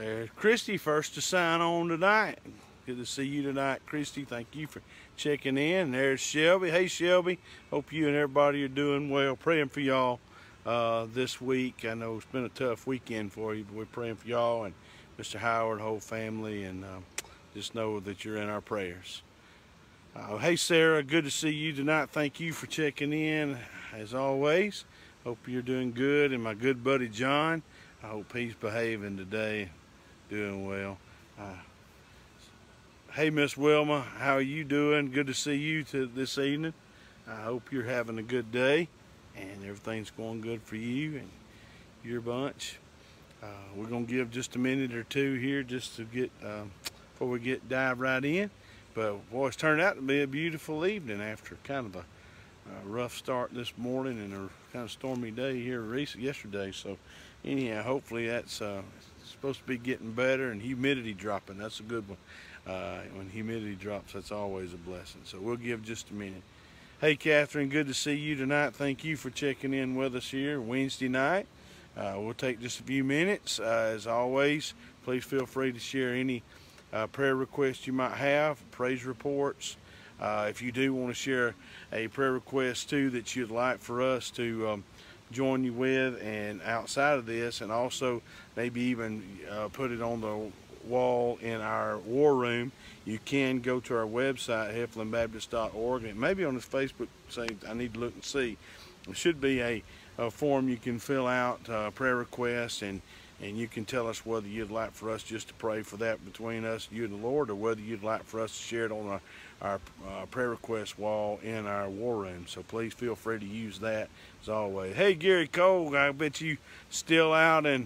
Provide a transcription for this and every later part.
There's Christy first to sign on tonight. Good to see you tonight, Christy. Thank you for checking in. And there's Shelby. Hey, Shelby. Hope you and everybody are doing well. Praying for y'all this week. I know it's been a tough weekend for you, but we're praying for y'all and Mr. Howard, whole family, and just know that you're in our prayers. Hey, Sarah. Good to see you tonight. Thank you for checking in, as always. Hope you're doing good. And my good buddy John, I hope he's behaving today, doing well. Hey, Miss Wilma, how are you doing? Good to see you this evening. I hope you're having a good day and everything's going good for you and your bunch. We're going to give just a minute or two here just to get, before we dive right in. But boy, it's turned out to be a beautiful evening after kind of a rough start this morning and a kind of stormy day here yesterday. So anyhow, hopefully that's supposed to be getting better, and humidity dropping. That's a good one. When humidity drops, that's always a blessing. So we'll give just a minute. Hey, Catherine, good to see you tonight. Thank you for checking in with us here Wednesday night. We'll take just a few minutes. As always, please feel free to share any prayer requests you might have, praise reports. If you do want to share a prayer request too that you'd like for us to join you with, and outside of this, and also maybe even put it on the wall in our war room, you can go to our website, heflinbaptist.org, and maybe on his Facebook, say, I need to look and see. There should be a form you can fill out, prayer requests, and you can tell us whether you'd like for us just to pray for that between us, you and the Lord, or whether you'd like for us to share it on our prayer request wall in our war room. So please feel free to use that as always. Hey, Gary Cole, I bet you still out in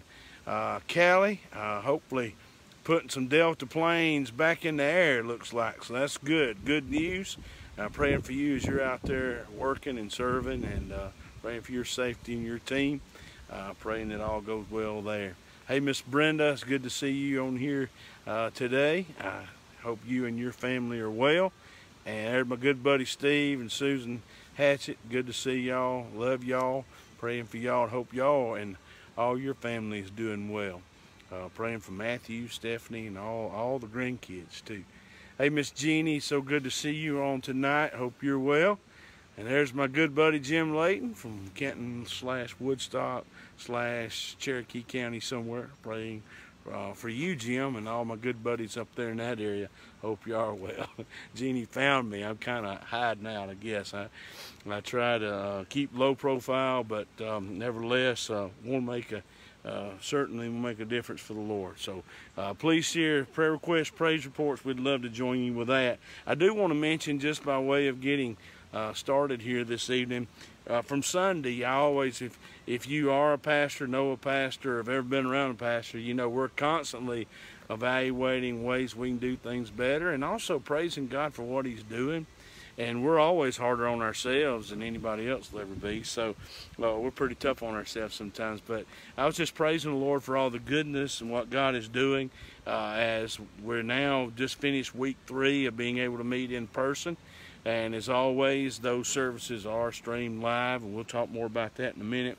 Cali, hopefully putting some Delta planes back in the air, it looks like. So that's good. Good news. Praying for you as you're out there working and serving, and praying for your safety and your team. Praying that all goes well there. Hey, Miss Brenda, it's good to see you on here today. I hope you and your family are well. And there's my good buddy Steve and Susan Hatchett. Good to see y'all. Love y'all. Praying for y'all. Hope y'all and all your family is doing well. Praying for Matthew, Stephanie, and all the grandkids too. Hey, Miss Jeannie, so good to see you on tonight. Hope you're well. And there's my good buddy Jim Layton from Kenton/Woodstock/ Cherokee County somewhere. Praying for you, Jim, and all my good buddies up there in that area. Hope you are well. Jeannie found me. I'm kind of hiding out, I guess. I try to keep low profile, but nevertheless, want to make certainly will make a difference for the Lord. So please share prayer requests, praise reports. We'd love to join you with that. I do want to mention, just by way of getting started here this evening, from Sunday, I always, if you are a pastor, know a pastor, or have ever been around a pastor, you know we're constantly evaluating ways we can do things better, and also praising God for what he's doing. And we're always harder on ourselves than anybody else will ever be. So we're pretty tough on ourselves sometimes. But I was just praising the Lord for all the goodness and what God is doing as we're now just finished week 3 of being able to meet in person. And as always, those services are streamed live, and we'll talk more about that in a minute.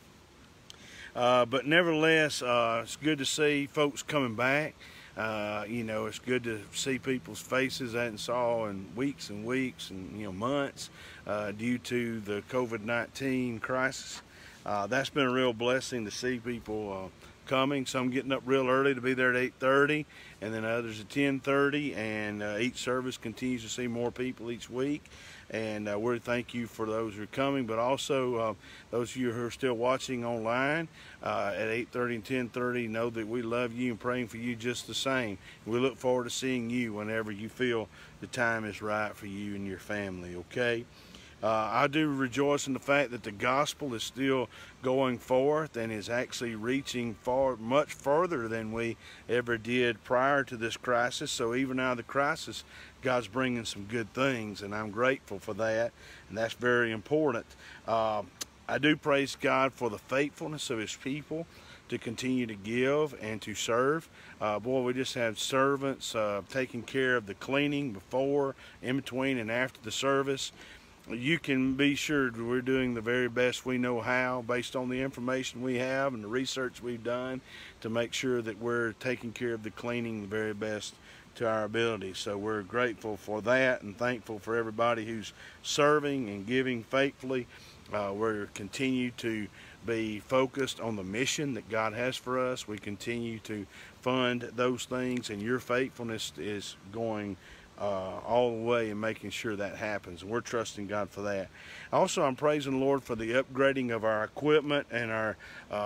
But nevertheless, it's good to see folks coming back. You know, it's good to see people's faces I hadn't saw in weeks and weeks and, months due to the COVID-19 crisis. That's been a real blessing to see people coming. Some getting up real early to be there at 8:30, and then others at 10:30, and each service continues to see more people each week. And we thank you for those who are coming, but also those of you who are still watching online at 8:30 and 10:30, know that we love you and praying for you just the same. We look forward to seeing you whenever you feel the time is right for you and your family, okay? I do rejoice in the fact that the gospel is still going forth and is actually reaching much further than we ever did prior to this crisis. So even out of the crisis, God's bringing some good things, and I'm grateful for that, and that's very important. I do praise God for the faithfulness of his people to continue to give and to serve. Boy, we just had servants taking care of the cleaning before, in between, and after the service. you can be sure we're doing the very best we know how, based on the information we have and the research we've done, to make sure that we're taking care of the cleaning the very best to our ability. So we're grateful for that and thankful for everybody who's serving and giving faithfully. We're continue to be focused on the mission that God has for us. We continue to fund those things, and your faithfulness is going all the way and making sure that happens. We're trusting God for that. Also, I'm praising the Lord for the upgrading of our equipment and our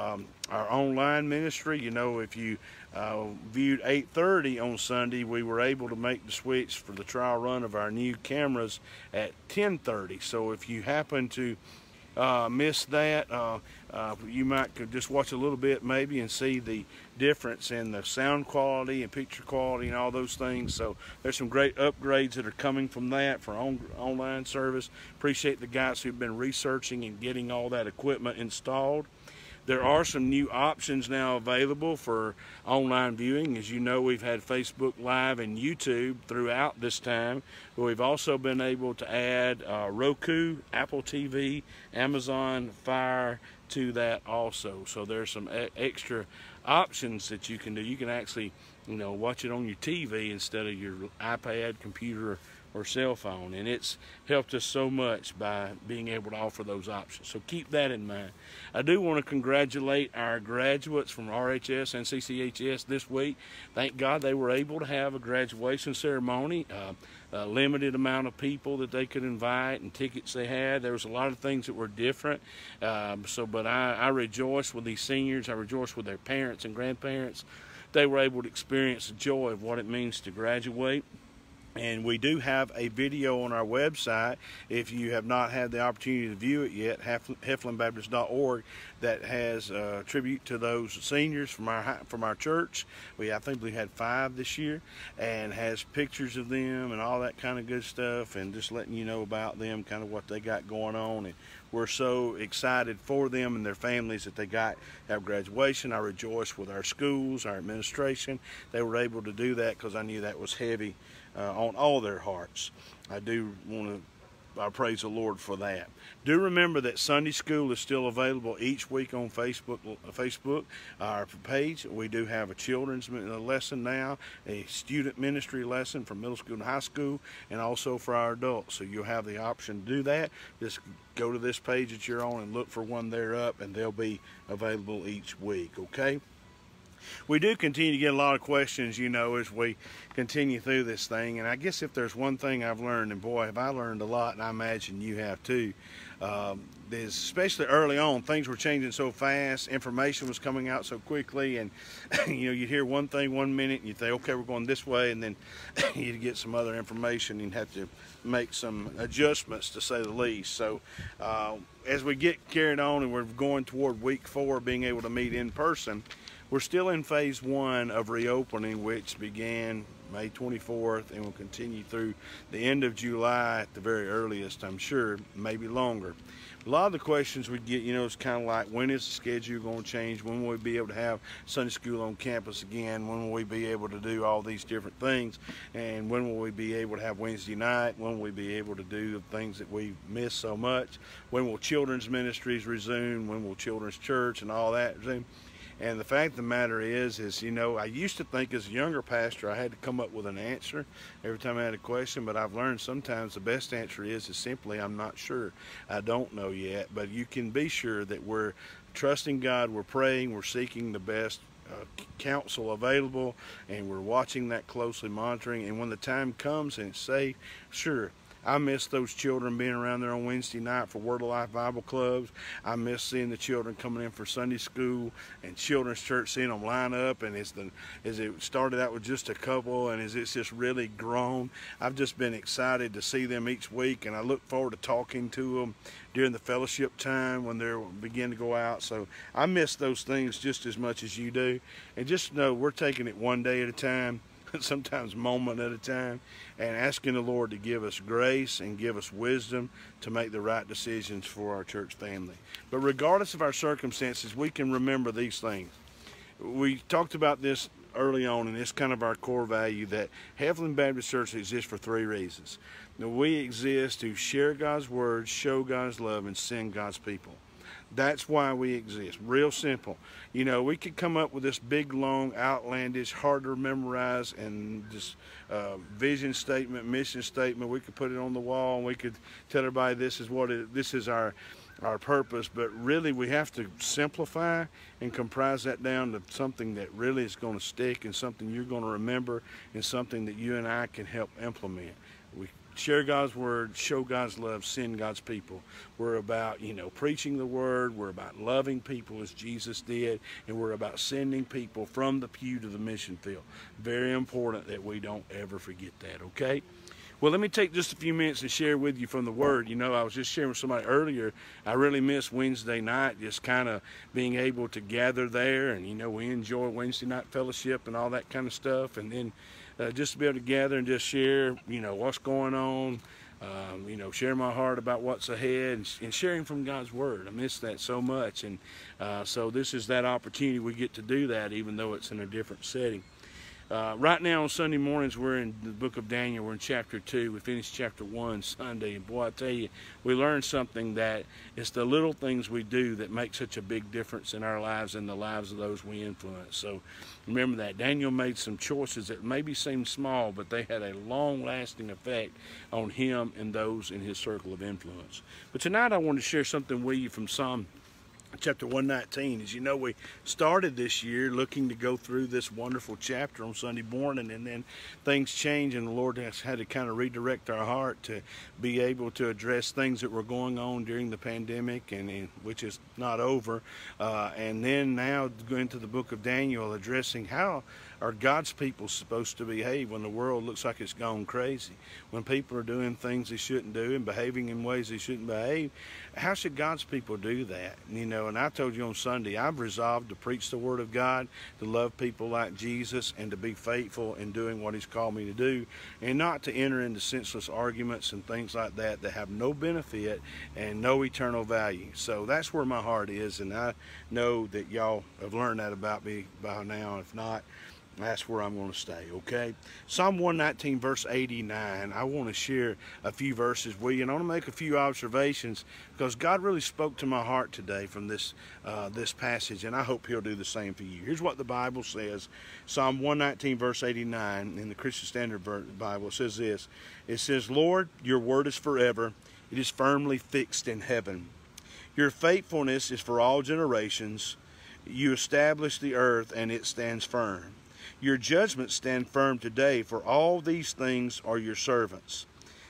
online ministry. You know, if you viewed 8:30 on Sunday, we were able to make the switch for the trial run of our new cameras at 10:30. So if you happen to miss that, you might just watch a little bit maybe and see the difference in the sound quality and picture quality and all those things. So there's some great upgrades that are coming from that for online service. Appreciate the guys who've been researching and getting all that equipment installed. There are some new options now available for online viewing. As you know, we've had Facebook Live and YouTube throughout this time, but we've also been able to add Roku, Apple TV, Amazon Fire to that also. So there's some extra options that you can do. You can actually, you know, watch it on your TV instead of your iPad, computer, or cell phone, and it's helped us so much by being able to offer those options. So keep that in mind. I do want to congratulate our graduates from RHS and CCHS this week. Thank God they were able to have a graduation ceremony. A limited amount of people that they could invite and tickets they had. There was a lot of things that were different. But I rejoice with these seniors. I rejoice with their parents and grandparents. They were able to experience the joy of what it means to graduate. And we do have a video on our website, if you have not had the opportunity to view it yet, heflinbaptist.org, that has a tribute to those seniors from our church. I think we had 5 this year, and has pictures of them and all that kind of good stuff, and just letting you know about them, kind of what they got going on. And we're so excited for them and their families that they got have graduation. I rejoice with our schools, our administration. They were able to do that because I knew that was heavy on all their hearts. I do want to praise the Lord for that. Do remember that Sunday school is still available each week on Facebook, our page. We do have a children's lesson now, a student ministry lesson for middle school and high school, and also for our adults. So you'll have the option to do that. Just go to this page that you're on and look for one there up, and they'll be available each week, okay? We do continue to get a lot of questions, you know, as we continue through this thing. And I guess if there's one thing I've learned, and boy, have I learned a lot, and I imagine you have too, is especially early on, things were changing so fast, information was coming out so quickly, and you know, you'd hear one thing 1 minute, and you'd think, okay, we're going this way, and then you'd get some other information, and you'd have to make some adjustments, to say the least. So as we get carried on and we're going toward week 4, being able to meet in person, we're still in phase 1 of reopening, which began May 24th and will continue through the end of July at the very earliest, I'm sure, maybe longer. A lot of the questions we get, you know, is kind of like, when is the schedule going to change? When will we be able to have Sunday school on campus again? When will we be able to do all these different things? And when will we be able to have Wednesday night? When will we be able to do the things that we miss so much? When will children's ministries resume? When will children's church and all that resume? And the fact of the matter is, you know, I used to think as a younger pastor I had to come up with an answer every time I had a question, but I've learned sometimes the best answer is simply, I'm not sure. I don't know yet. But you can be sure that we're trusting God, we're praying, we're seeking the best counsel available, and we're watching that closely, monitoring. And when the time comes and it's safe, sure, I miss those children being around there on Wednesday night for Word of Life Bible clubs. I miss seeing the children coming in for Sunday school and children's church, seeing them line up. And as it started out with just a couple, and as it's just really grown, I've just been excited to see them each week, and I look forward to talking to them during the fellowship time when they begin to go out. So I miss those things just as much as you do. And just know we're taking it one day at a time, sometimes moment at a time, and asking the Lord to give us grace and give us wisdom to make the right decisions for our church family. But regardless of our circumstances, we can remember these things. We talked about this early on, and it's kind of our core value, that Heflin Baptist Church exists for 3 reasons. We exist to share God's word, show God's love, and send God's people. That's why we exist. Real simple. You know, we could come up with this big, long, outlandish, hard to memorize, and this vision statement, mission statement. We could put it on the wall, and we could tell everybody this is our purpose. But really, we have to simplify and comprise that down to something that really is going to stick, and something you're going to remember, and something that you and I can help implement. We share God's word, show God's love, send God's people. We're about, preaching the word. We're about loving people as Jesus did. And we're about sending people from the pew to the mission field. Very important that we don't ever forget that, okay? Well, let me take just a few minutes and share with you from the Word. I was just sharing with somebody earlier, I really miss Wednesday night, just kind of being able to gather there. And, we enjoy Wednesday night fellowship and all that kind of stuff. And then just to be able to gather and just share, what's going on, share my heart about what's ahead, and sharing from God's Word. I miss that so much. And so this is that opportunity we get to do that, even though it's in a different setting. Right now on Sunday mornings, we're in the book of Daniel. We're in chapter 2. We finished chapter 1 Sunday. And boy, I tell you, we learned something, that it's the little things we do that make such a big difference in our lives and the lives of those we influence. So remember that. Daniel made some choices that maybe seemed small, but they had a long-lasting effect on him and those in his circle of influence. But tonight I want to share something with you from Psalm chapter 119. As you know, we started this year looking to go through this wonderful chapter on Sunday morning, and then things change, and the Lord has had to kind of redirect our heart to be able to address things that were going on during the pandemic, and which is not over, and then now going to the book of Daniel, addressing how are God's people supposed to behave when the world looks like it's gone crazy, when people are doing things they shouldn't do and behaving in ways they shouldn't behave. How should God's people do that? And I told you on Sunday, I've resolved to preach the Word of God, to love people like Jesus, and to be faithful in doing what He's called me to do, and not to enter into senseless arguments and things like that that have no benefit and no eternal value. So that's where my heart is, and I know that y'all have learned that about me by now. If not, that's where I'm going to stay, okay? Psalm 119, verse 89. I want to share a few verses with you, and I want to make a few observations, because God really spoke to my heart today from this passage, and I hope He'll do the same for you. Here's what the Bible says. Psalm 119, verse 89, in the Christian Standard Bible, it says this. It says, Lord, your word is forever. It is firmly fixed in heaven. Your faithfulness is for all generations. You establish the earth, and it stands firm. Your judgments stand firm today, for all these things are your servants.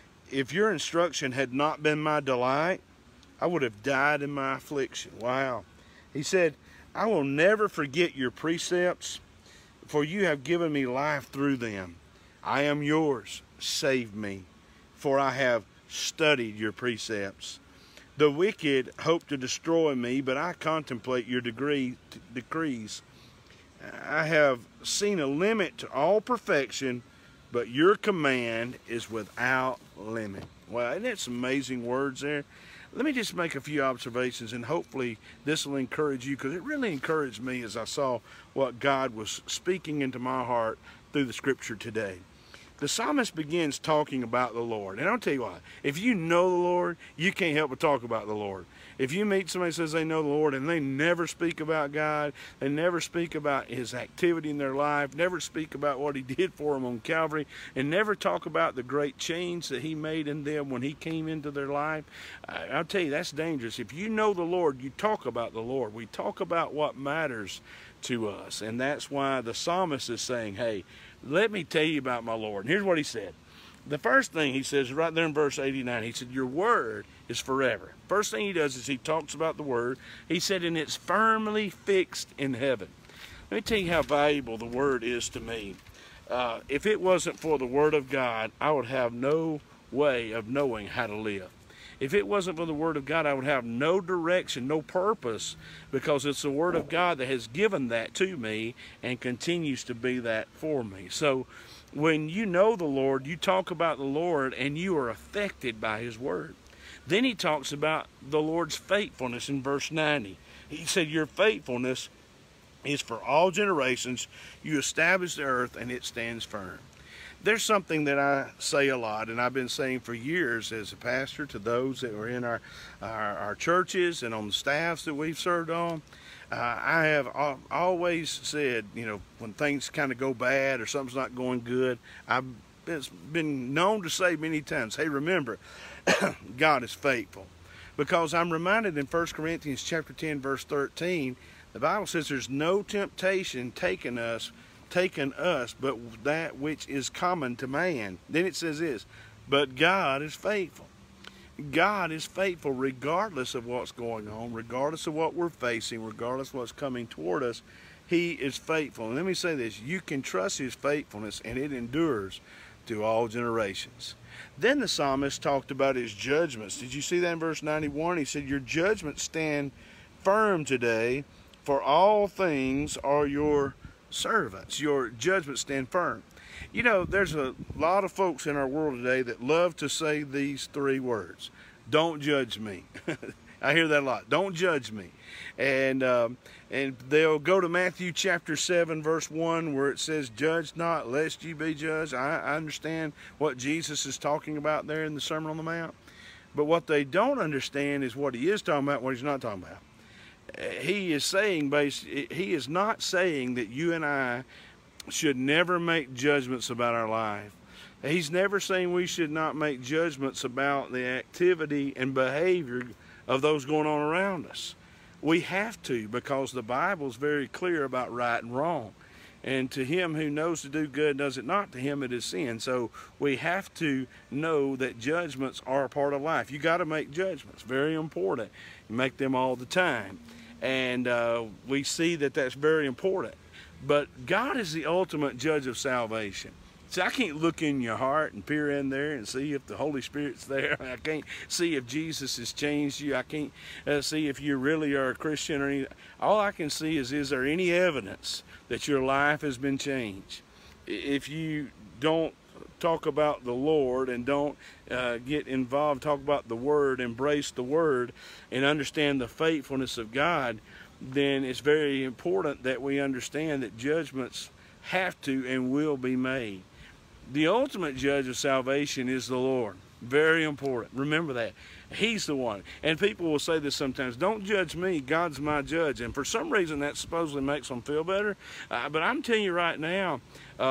If your instruction had not been my delight, I would have died in my affliction. Wow. He said, I will never forget your precepts, for you have given me life through them. I am yours. Save me, for I have studied your precepts. The wicked hope to destroy me, but I contemplate your decrees. I have seen a limit to all perfection, but your command is without limit. Well, isn't that some amazing words there? Let me just make a few observations, and hopefully this will encourage you, because it really encouraged me as I saw what God was speaking into my heart through the scripture today. The psalmist begins talking about the Lord. And I'll tell you what, if you know the Lord, you can't help but talk about the Lord. If you meet somebody who says they know the Lord and they never speak about God, they never speak about His activity in their life, never speak about what He did for them on Calvary, and never talk about the great change that He made in them when He came into their life, I'll tell you, that's dangerous. If you know the Lord, you talk about the Lord. We talk about what matters to us. And that's why the psalmist is saying, hey, let me tell you about my Lord. And here's what he said. The first thing he says right there in verse 89, he said, your word is forever. First thing he does is he talks about the word. He said, and it's firmly fixed in heaven. Let me tell you how valuable the word is to me. If it wasn't for the word of God, I would have no way of knowing how to live. If it wasn't for the Word of God, I would have no direction, no purpose, because it's the Word of God that has given that to me and continues to be that for me. So when you know the Lord, you talk about the Lord, and you are affected by His Word. Then he talks about the Lord's faithfulness in verse 90. He said, your faithfulness is for all generations. You establish the earth, and it stands firm. There's something that I say a lot, and I've been saying for years as a pastor to those that were in our churches and on the staffs that we've served on. I have always said, you know, when things kind of go bad or something's not going good, it's been known to say many times, hey, remember, God is faithful. Because I'm reminded in 1 Corinthians chapter 10, verse 13, the Bible says there's no temptation taken us, but that which is common to man. Then it says this, but God is faithful. God is faithful regardless of what's going on, regardless of what we're facing, regardless of what's coming toward us. He is faithful. And let me say this, you can trust His faithfulness, and it endures to all generations. Then the psalmist talked about His judgments. Did you see that in verse 91? He said, your judgments stand firm today, for all things are your servants. Your judgments stand firm. You know, there's a lot of folks in our world today that love to say these three words. Don't judge me. I hear that a lot. Don't judge me. And they'll go to Matthew chapter 7, verse 1, where it says, judge not, lest ye be judged. I understand what Jesus is talking about there in the Sermon on the Mount. But what they don't understand is what He is talking about, what He's not talking about. He is saying, He is not saying that you and I should never make judgments about our life. He's never saying we should not make judgments about the activity and behavior of those going on around us. We have to, because the Bible is very clear about right and wrong. And to him who knows to do good does it not, to him it is sin. So we have to know that judgments are a part of life. You got to make judgments, very important. You make them all the time. And we see that that's very important. But God is the ultimate judge of salvation. See, I can't look in your heart and peer in there and see if the Holy Spirit's there. I can't see if Jesus has changed you. I can't see if you really are a Christian or anything. All I can see is there any evidence that your life has been changed? If you don't talk about the Lord and don't get involved, talk about the Word, embrace the Word, and understand the faithfulness of God, then it's very important that we understand that judgments have to and will be made. The ultimate judge of salvation is the Lord. Very important. Remember that. He's the one. And people will say this sometimes, don't judge me, God's my judge. And for some reason that supposedly makes them feel better. But I'm telling you right now,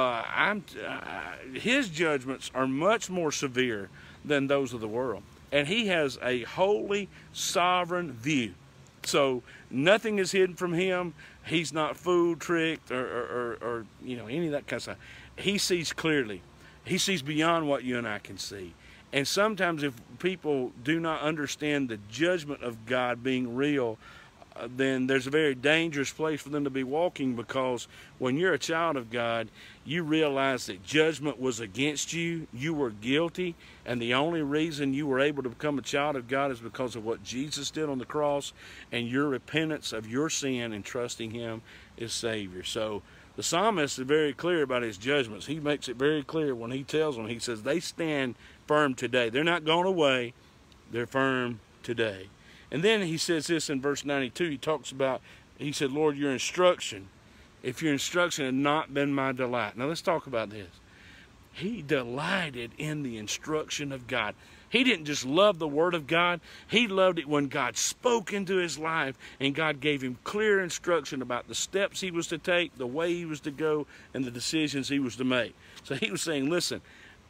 His judgments are much more severe than those of the world. And He has a holy, sovereign view. So nothing is hidden from Him. He's not fooled, tricked, or you know, any of that kind of stuff. He sees clearly. He sees beyond what you and I can see. And sometimes if people do not understand the judgment of God being real, then there's a very dangerous place for them to be walking, because when you're a child of God, you realize that judgment was against you, you were guilty, and the only reason you were able to become a child of God is because of what Jesus did on the cross and your repentance of your sin and trusting Him as Savior. So the psalmist is very clear about his judgments. He makes it very clear when he tells them, he says, they stand firm today. They're not gone away, they're firm today. And then he says this in verse 92, he talks about, he said, Lord, your instruction, if your instruction had not been my delight. Now let's talk about this. He delighted in the instruction of God. He didn't just love the Word of God. He loved it when God spoke into his life and God gave him clear instruction about the steps he was to take, the way he was to go, and the decisions he was to make. So he was saying, listen,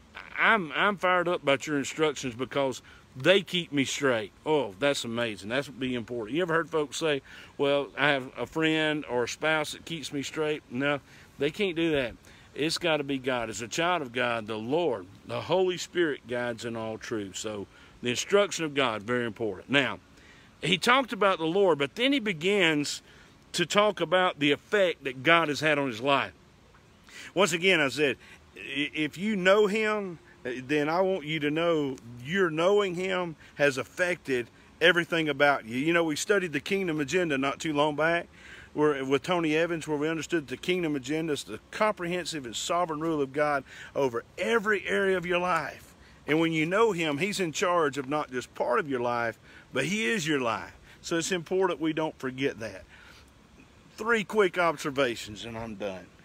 I'm fired up about your instructions because they keep me straight. Oh, that's amazing. That's be important. You ever heard folks say, well, I have a friend or a spouse that keeps me straight? No, they can't do that. It's got to be God. As a child of God, the Lord, the Holy Spirit guides in all truth. So the instruction of God, very important. Now, he talked about the Lord, but then he begins to talk about the effect that God has had on his life. Once again, I said, if you know him, then I want you to know your knowing him has affected everything about you. You know, we studied the Kingdom Agenda not too long back with Tony Evans, where we understood the Kingdom Agenda is the comprehensive and sovereign rule of God over every area of your life. And when you know him, he's in charge of not just part of your life, but he is your life. So it's important we don't forget that. 3 quick observations and I'm done.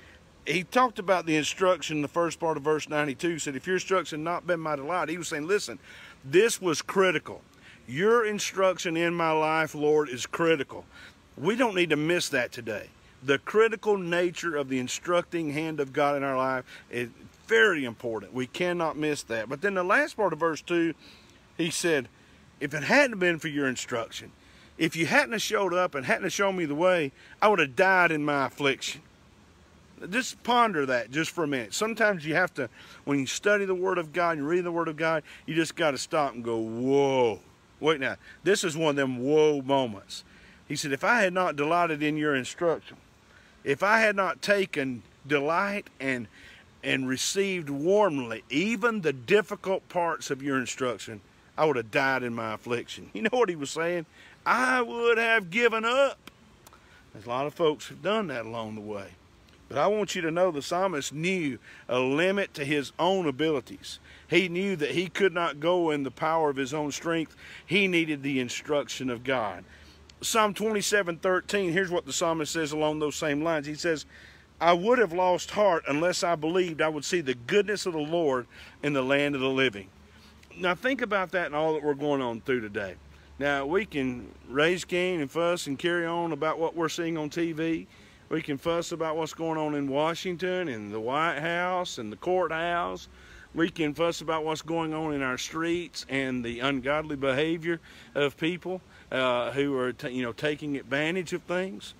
he talked about the instruction in the first part of verse 92. Said, if your instruction not been my delight, he was saying, listen, this was critical. Your instruction in my life, Lord, is critical. We don't need to miss that today. The critical nature of the instructing hand of God in our life is very important. We cannot miss that. But then the last part of verse 2, he said, if it hadn't been for your instruction, if you hadn't have showed up and hadn't have shown me the way, I would have died in my affliction. Just ponder that just for a minute. Sometimes you have to, when you study the Word of God and read the Word of God, you just got to stop and go, whoa. Wait now, this is one of them whoa moments. He said, if I had not delighted in your instruction, if I had not taken delight and received warmly even the difficult parts of your instruction, I would have died in my affliction. You know what he was saying? I would have given up. There's a lot of folks who've done that along the way. But I want you to know the psalmist knew a limit to his own abilities. He knew that he could not go in the power of his own strength. He needed the instruction of God. Psalm 27:13, here's what the psalmist says along those same lines. He says, I would have lost heart unless I believed I would see the goodness of the Lord in the land of the living. Now think about that and all that we're going on through today. Now we can raise Cain and fuss and carry on about what we're seeing on TV. We can fuss about what's going on in Washington and the White House and the courthouse. We can fuss about what's going on in our streets and the ungodly behavior of people who are taking advantage of things.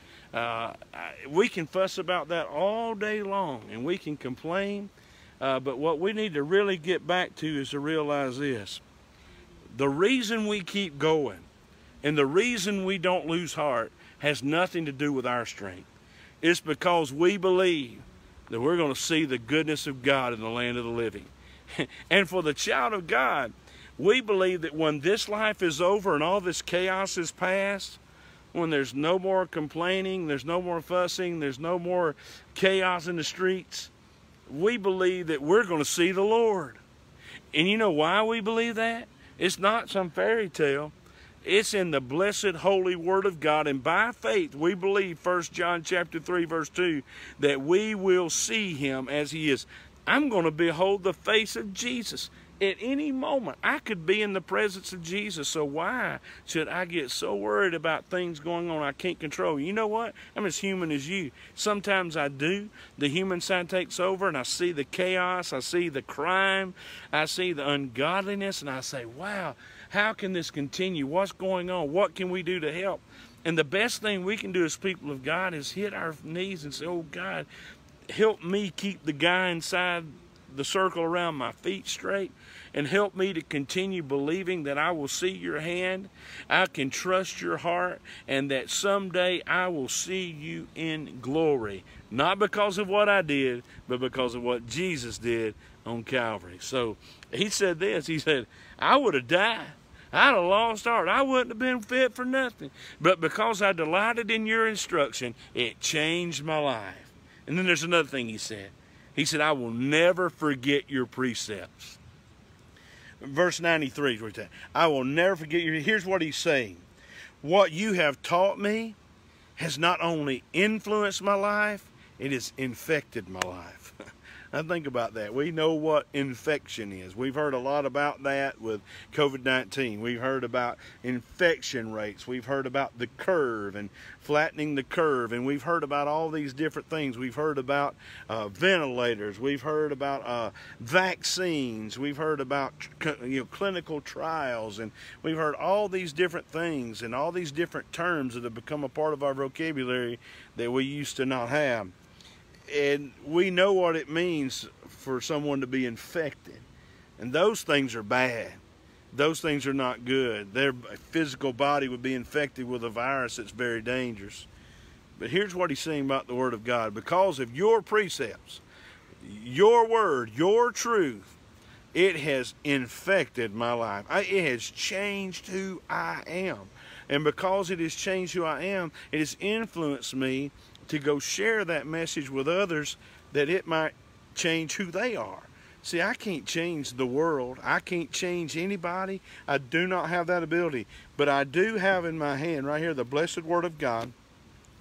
We can fuss about that all day long, and we can complain. But what we need to really get back to is to realize this. The reason we keep going and the reason we don't lose heart has nothing to do with our strength. It's because we believe that we're going to see the goodness of God in the land of the living. And for the child of God, we believe that when this life is over and all this chaos is past, when there's no more complaining, there's no more fussing, there's no more chaos in the streets, we believe that we're going to see the Lord. And you know why we believe that? It's not some fairy tale. It's in the blessed holy Word of God, and by faith we believe 1 John chapter 3 verse 2 that we will see Him as He is. I'm going to behold the face of Jesus. At any moment, I could be in the presence of Jesus, so why should I get so worried about things going on I can't control? You know what? I'm as human as you. Sometimes I do. The human side takes over, and I see the chaos, I see the crime, I see the ungodliness, and I say, wow, how can this continue? What's going on? What can we do to help? And the best thing we can do as people of God is hit our knees and say, oh God, help me keep the guy inside the circle around my feet straight, and help me to continue believing that I will see your hand, I can trust your heart, and that someday I will see you in glory. Not because of what I did, but because of what Jesus did on Calvary. So he said this, he said, I would have died. I'd have lost heart. I wouldn't have been fit for nothing. But because I delighted in your instruction, it changed my life. And then there's another thing he said. He said, I will never forget your precepts. Verse 93 is what he said. I will never forget your... Here's what he's saying. What you have taught me has not only influenced my life, it has infected my life. Now think about that. We know what infection is. We've heard a lot about that with COVID-19. We've heard about infection rates. We've heard about the curve and flattening the curve. And we've heard about all these different things. We've heard about ventilators. We've heard about vaccines. We've heard about clinical trials. And we've heard all these different things and all these different terms that have become a part of our vocabulary that we used to not have. And we know what it means for someone to be infected. And those things are bad. Those things are not good. Their physical body would be infected with a virus that's very dangerous. But here's what he's saying about the Word of God. Because of your precepts, your Word, your truth, it has infected my life. It has changed who I am. And because it has changed who I am, it has influenced me to go share that message with others, that it might change who they are. See, I can't change the world. I can't change anybody. I do not have that ability. But I do have in my hand right here the blessed Word of God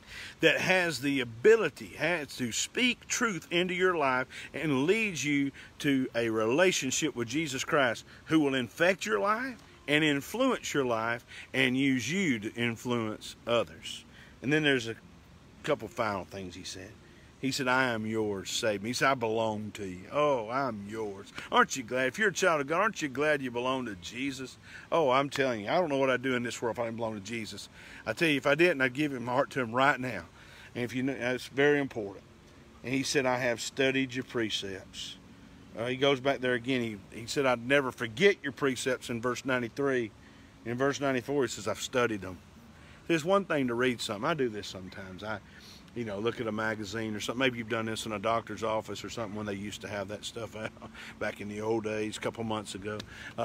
that has the ability to speak truth into your life and leads you to a relationship with Jesus Christ, who will infect your life and influence your life and use you to influence others. And then there's a couple final things he said. He said, I am yours, save me. He said, I belong to you. Oh, I'm yours. Aren't you glad? If you're a child of God, aren't you glad you belong to Jesus? Oh, I'm telling you, I don't know what I'd do in this world if I didn't belong to Jesus. I tell you, if I didn't, I'd give my heart to him right now. And if you know, that's very important. And he said, I have studied your precepts. He goes back there again. He said, I'd never forget your precepts in verse 93. In verse 94, he says, I've studied them. There's one thing to read something. I do this sometimes. I look at a magazine or something. Maybe you've done this in a doctor's office or something when they used to have that stuff out back in the old days, a couple months ago.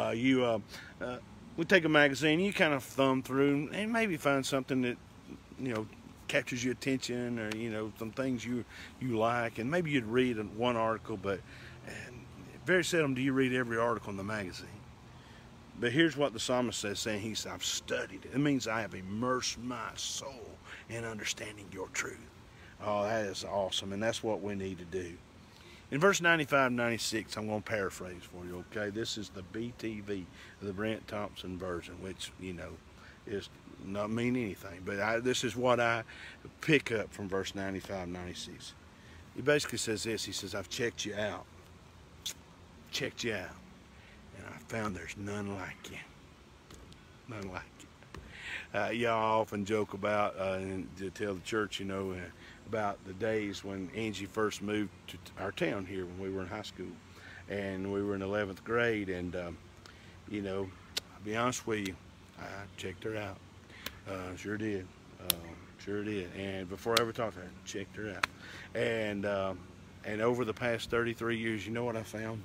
We take a magazine, you kind of thumb through and maybe find something that, captures your attention, or, some things you like. And maybe you'd read one article, but very seldom do you read every article in the magazine. But here's what the psalmist says, saying, I've studied it. It means I have immersed my soul in understanding your truth. Oh, that is awesome, and that's what we need to do. In verse 95 and 96, I'm going to paraphrase for you, okay? This is the BTV, the Brent Thompson version, which, is not mean anything. But this is what I pick up from verse 95 and 96. He basically says this. He says, I've checked you out. Checked you out. And I found there's none like you. None like you. Y'all often joke about, and to tell the church, about the days when Angie first moved to our town here when we were in high school. And we were in 11th grade. And, I'll be honest with you, I checked her out. Sure did. Sure did. And before I ever talked to her, I checked her out. And over the past 33 years, you know what I found?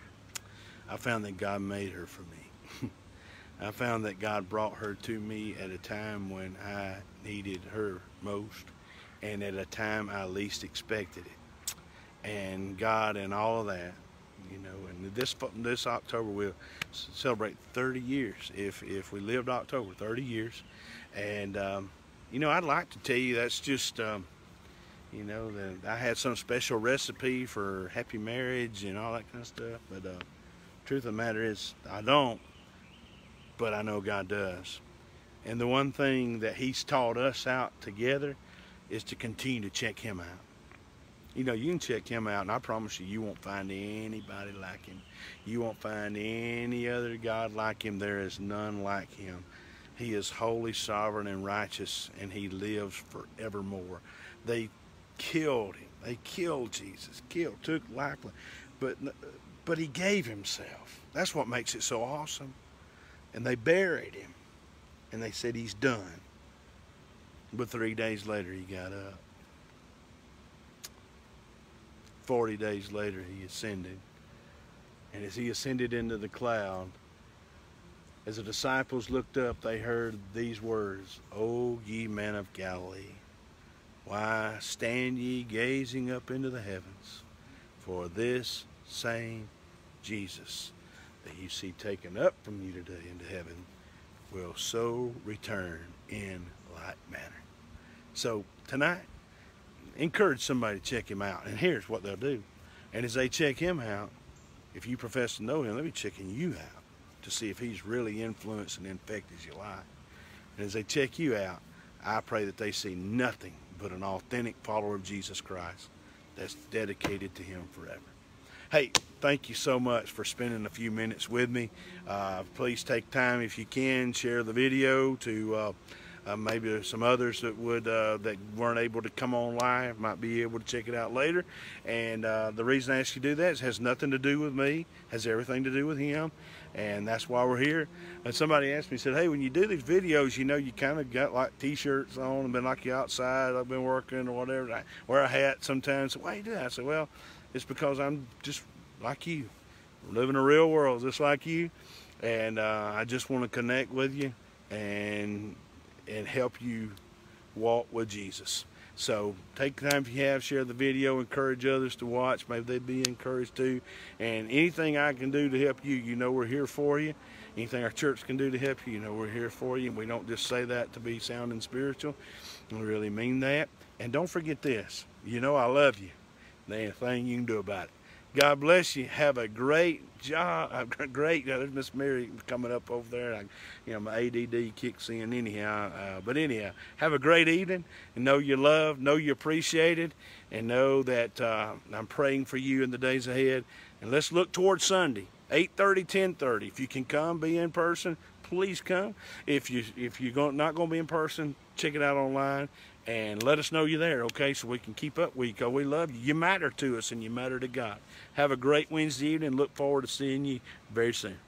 I found that God made her for me. I found that God brought her to me at a time when I needed her most, and at a time I least expected it. And God, and all of that, and this October we'll celebrate 30 years. If we lived October, 30 years. And I'd like to tell you that's just that I had some special recipe for happy marriage and all that kind of stuff. But truth of the matter is, I don't. But I know God does. And the one thing that He's taught us out together is to continue to check Him out. You can check Him out, and I promise you won't find anybody like Him. You won't find any other God like Him. There is none like Him. He is holy, sovereign, and righteous, and He lives forevermore. They killed Him. They killed Jesus. Took life. But He gave Himself. That's what makes it so awesome. And they buried Him. And they said He's done. But 3 days later, He got up. 40 days later, He ascended. And as He ascended into the cloud, as the disciples looked up, they heard these words, O ye men of Galilee, why stand ye gazing up into the heavens? For this same Jesus that you see taken up from you today into heaven will so return in like manner. So tonight, encourage somebody to check Him out. And here's what they'll do. And as they check Him out, if you profess to know Him, they'll be checking you out to see if He's really influenced and infected your life. And as they check you out, I pray that they see nothing but an authentic follower of Jesus Christ that's dedicated to Him forever. Hey, thank you so much for spending a few minutes with me. Please take time, if you can, share the video to maybe some others that weren't able to come on live might be able to check it out later. And the reason I ask you to do that is it has nothing to do with me, has everything to do with Him. And that's why we're here. And somebody asked me, said, hey, when you do these videos, you kind of got like t-shirts on and been like you outside, I've been working or whatever. I wear a hat sometimes. So why do you do that? I said, well, it's because I'm just like you. We're living a real world just like you. And I just want to connect with you and help you walk with Jesus. So take the time if you have, share the video, encourage others to watch. Maybe they'd be encouraged too. And anything I can do to help you, you know we're here for you. Anything our church can do to help you, you know we're here for you. And we don't just say that to be sounding spiritual. We really mean that. And don't forget this, you know I love you. There ain't a thing you can do about it. God bless you. Have a great job. There's Miss Mary coming up over there. My ADD kicks in anyhow. But anyhow, have a great evening, and know you're loved, know you're appreciated, and know that I'm praying for you in the days ahead. And let's look towards Sunday, 8:30, 10:30. If you can come, be in person, please come. If you're not going to be in person, check it out online. And let us know you're there, okay, so we can keep up with you. We love you. You matter to us, and you matter to God. Have a great Wednesday evening. Look forward to seeing you very soon.